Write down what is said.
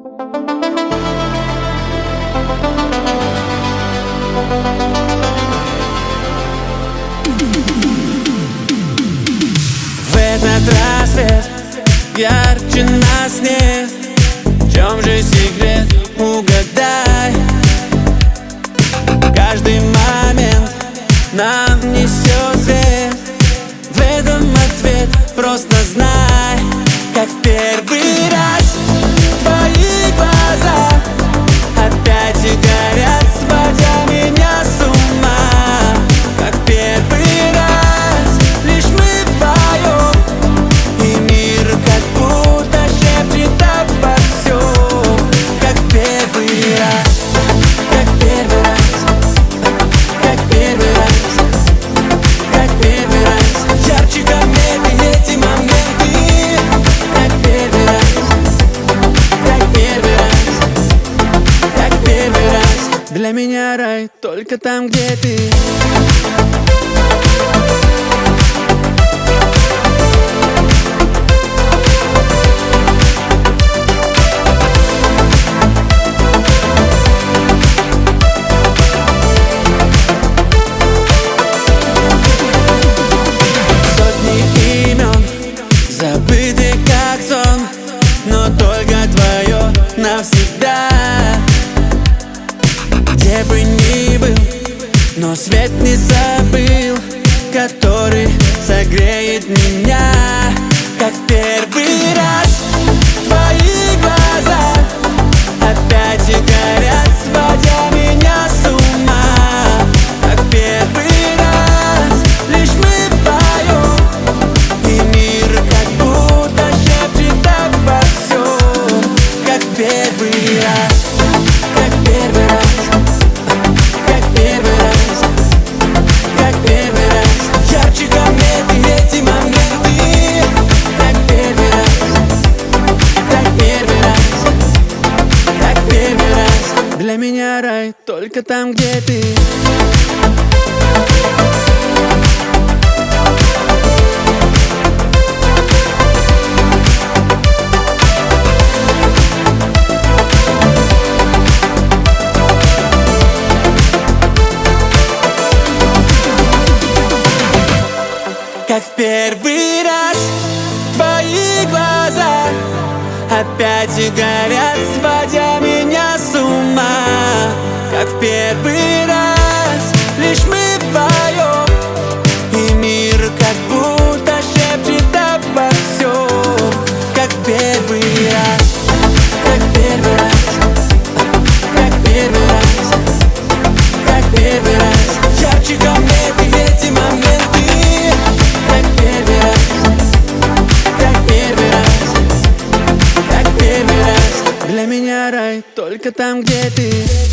В этот рассвет ярче нас нет. В чем же секрет? Угадай. Каждый момент нам несет свет. В этом ответ, просто знай, как в первый раз. Твои глаза опять горят, сводя меня с ума. Как в первый раз, лишь мы вдвоем, и мир как будто шепчет обо всем. Как в первый раз, как в первый раз, как в первый раз, как в первый раз. Ярче кометы эти моменты. Как в первый раз, как в первый раз, как в первый раз. Для меня рай только там, где ты. Забытый как сон, но только твое навсегда. Где бы ни был, но свет не забыл, который согреет меня. Как в первый раз, твои глаза опять горят, сводя меня с ума. Как в первый раз, лишь мы вдвоем, и мир как будто шепчет обо всем. Как в первый раз, как в первый раз, как в первый раз, как в первый раз. Ярче кометы эти моменты. Как в первый раз, как в первый раз, как в первый раз. Для меня рай только там, где ты. Как в первый раз, твои глаза опять горят, сводя меня с ума. Как в первый раз, лишь мы вдвоем, и мир как будто шепчет обо всем. Как в первый раз, как в первый раз, как в первый раз, как в первый раз. Ярче кометы эти моменты. Как в первый раз, как в первый раз, как в первый раз. Для меня рай только там, где ты.